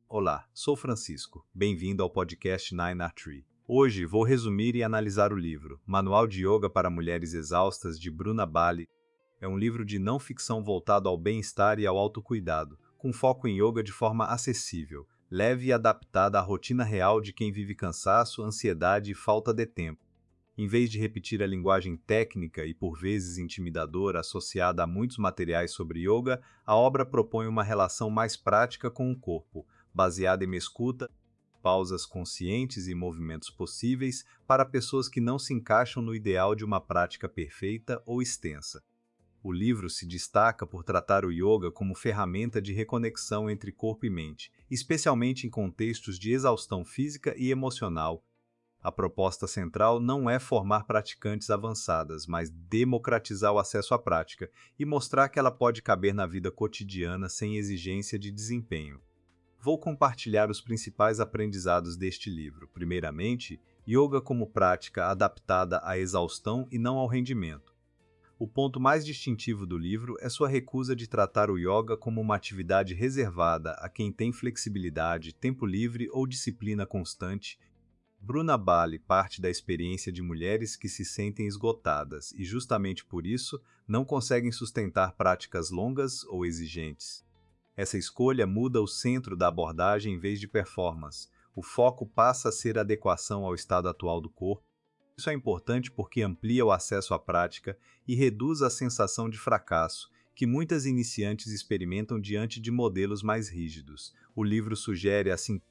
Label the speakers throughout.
Speaker 1: Olá, sou Francisco. Bem-vindo ao podcast Nine Art Tree. Hoje vou resumir e analisar o livro Manual de Yoga para Mulheres Exaustas, de Bruna Bali. É um livro de não ficção voltado ao bem-estar e ao autocuidado, com foco em yoga de forma acessível, leve e adaptada à rotina real de quem vive cansaço, ansiedade e falta de tempo. Em vez de repetir a linguagem técnica e por vezes intimidadora associada a muitos materiais sobre yoga, a obra propõe uma relação mais prática com o corpo, baseada em escuta, pausas conscientes e movimentos possíveis para pessoas que não se encaixam no ideal de uma prática perfeita ou extensa. O livro se destaca por tratar o yoga como ferramenta de reconexão entre corpo e mente, especialmente em contextos de exaustão física e emocional. A proposta central não é formar praticantes avançadas, mas democratizar o acesso à prática e mostrar que ela pode caber na vida cotidiana sem exigência de desempenho. Vou compartilhar os principais aprendizados deste livro. Primeiramente, yoga como prática adaptada à exaustão e não ao rendimento. O ponto mais distintivo do livro é sua recusa de tratar o yoga como uma atividade reservada a quem tem flexibilidade, tempo livre ou disciplina constante. Bruna Bali parte da experiência de mulheres que se sentem esgotadas e, justamente por isso, não conseguem sustentar práticas longas ou exigentes. Essa escolha muda o centro da abordagem em vez de performance. O foco passa a ser a adequação ao estado atual do corpo. Isso é importante porque amplia o acesso à prática e reduz a sensação de fracasso que muitas iniciantes experimentam diante de modelos mais rígidos. O livro sugere, assim,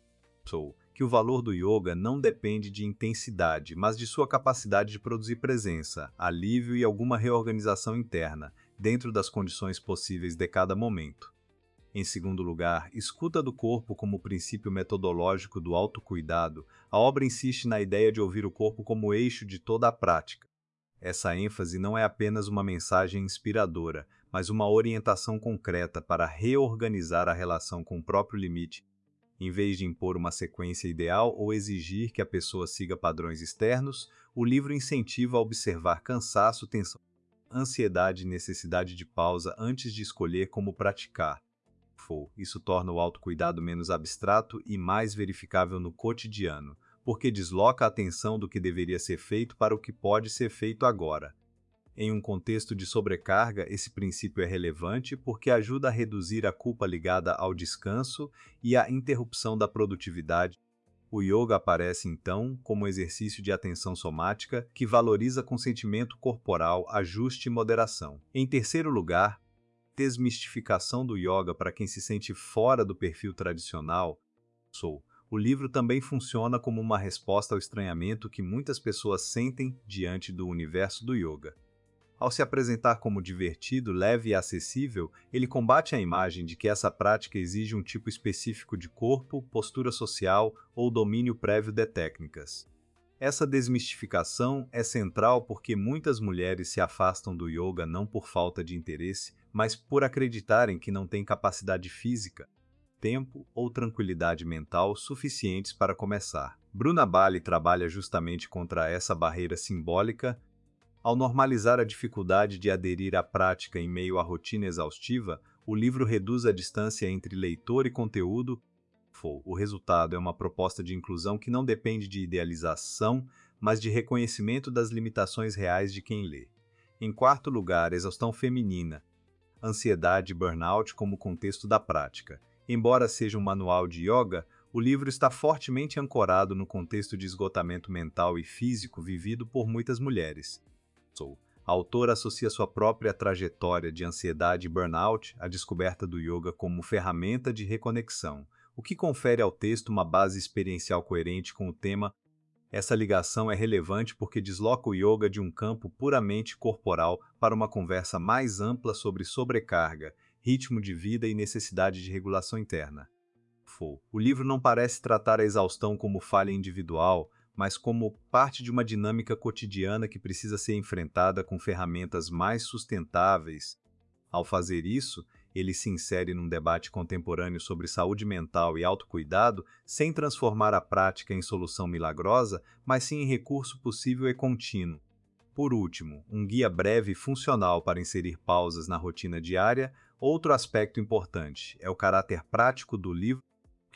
Speaker 1: que o valor do yoga não depende de intensidade, mas de sua capacidade de produzir presença, alívio e alguma reorganização interna, dentro das condições possíveis de cada momento. Em segundo lugar, escuta do corpo como princípio metodológico do autocuidado, a obra insiste na ideia de ouvir o corpo como eixo de toda a prática. Essa ênfase não é apenas uma mensagem inspiradora, mas uma orientação concreta para reorganizar a relação com o próprio limite. Em vez de impor uma sequência ideal ou exigir que a pessoa siga padrões externos, o livro incentiva a observar cansaço, tensão, ansiedade e necessidade de pausa antes de escolher como praticar. Isso torna o autocuidado menos abstrato e mais verificável no cotidiano, porque desloca a atenção do que deveria ser feito para o que pode ser feito agora. Em um contexto de sobrecarga, esse princípio é relevante porque ajuda a reduzir a culpa ligada ao descanso e à interrupção da produtividade. O yoga aparece, então, como exercício de atenção somática que valoriza consentimento corporal, ajuste e moderação. Em terceiro lugar, desmistificação do yoga para quem se sente fora do perfil tradicional. O livro também funciona como uma resposta ao estranhamento que muitas pessoas sentem diante do universo do yoga. Ao se apresentar como divertido, leve e acessível, ele combate a imagem de que essa prática exige um tipo específico de corpo, postura social ou domínio prévio de técnicas. Essa desmistificação é central porque muitas mulheres se afastam do yoga não por falta de interesse, mas por acreditarem que não têm capacidade física, tempo ou tranquilidade mental suficientes para começar. Bruna Bali trabalha justamente contra essa barreira simbólica. Ao normalizar a dificuldade de aderir à prática em meio à rotina exaustiva, o livro reduz a distância entre leitor e conteúdo. O resultado é uma proposta de inclusão que não depende de idealização, mas de reconhecimento das limitações reais de quem lê. Em quarto lugar, exaustão feminina, ansiedade e burnout como contexto da prática. Embora seja um manual de yoga, o livro está fortemente ancorado no contexto de esgotamento mental e físico vivido por muitas mulheres. A autora associa sua própria trajetória de ansiedade e burnout à descoberta do yoga como ferramenta de reconexão, o que confere ao texto uma base experiencial coerente com o tema. Essa ligação é relevante porque desloca o yoga de um campo puramente corporal para uma conversa mais ampla sobre sobrecarga, ritmo de vida e necessidade de regulação interna. O livro não parece tratar a exaustão como falha individual, mas como parte de uma dinâmica cotidiana que precisa ser enfrentada com ferramentas mais sustentáveis. Ao fazer isso, ele se insere num debate contemporâneo sobre saúde mental e autocuidado, sem transformar a prática em solução milagrosa, mas sim em recurso possível e contínuo. Por último, um guia breve e funcional para inserir pausas na rotina diária. Outro aspecto importante é o caráter prático do livro.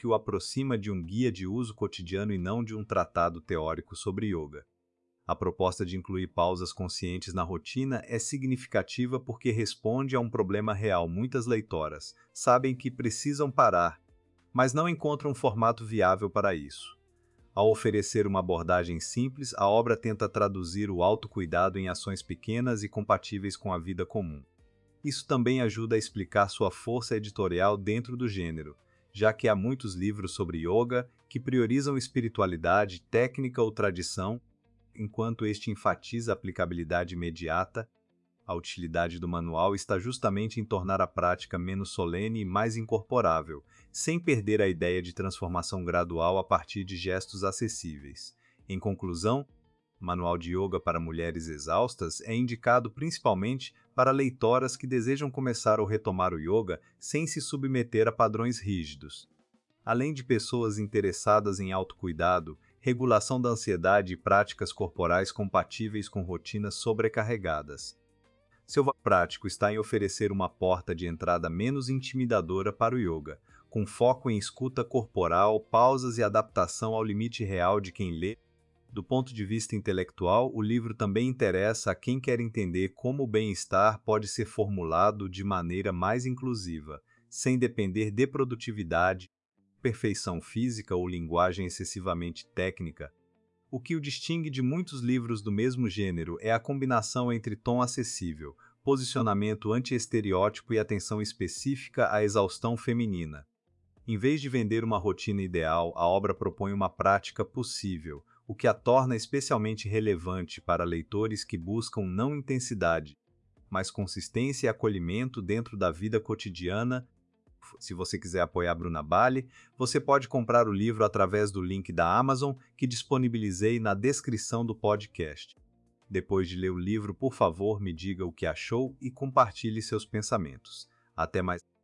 Speaker 1: que o aproxima de um guia de uso cotidiano e não de um tratado teórico sobre yoga. A proposta de incluir pausas conscientes na rotina é significativa porque responde a um problema real. Muitas leitoras sabem que precisam parar, mas não encontram um formato viável para isso. Ao oferecer uma abordagem simples, a obra tenta traduzir o autocuidado em ações pequenas e compatíveis com a vida comum. Isso também ajuda a explicar sua força editorial dentro do gênero, já que há muitos livros sobre yoga que priorizam espiritualidade, técnica ou tradição, enquanto este enfatiza a aplicabilidade imediata. A utilidade do manual está justamente em tornar a prática menos solene e mais incorporável, sem perder a ideia de transformação gradual a partir de gestos acessíveis. Em conclusão, o Manual de Yoga para Mulheres Exaustas é indicado principalmente para leitoras que desejam começar ou retomar o yoga sem se submeter a padrões rígidos. Além de pessoas interessadas em autocuidado, regulação da ansiedade e práticas corporais compatíveis com rotinas sobrecarregadas. Seu valor prático está em oferecer uma porta de entrada menos intimidadora para o yoga, com foco em escuta corporal, pausas e adaptação ao limite real de quem lê. Do ponto de vista intelectual, o livro também interessa a quem quer entender como o bem-estar pode ser formulado de maneira mais inclusiva, sem depender de produtividade, perfeição física ou linguagem excessivamente técnica. O que o distingue de muitos livros do mesmo gênero é a combinação entre tom acessível, posicionamento anti-estereótipo e atenção específica à exaustão feminina. Em vez de vender uma rotina ideal, a obra propõe uma prática possível, o que a torna especialmente relevante para leitores que buscam não intensidade, mas consistência e acolhimento dentro da vida cotidiana. Se você quiser apoiar a Bruna Bali, você pode comprar o livro através do link da Amazon que disponibilizei na descrição do podcast. Depois de ler o livro, por favor, me diga o que achou e compartilhe seus pensamentos. Até mais.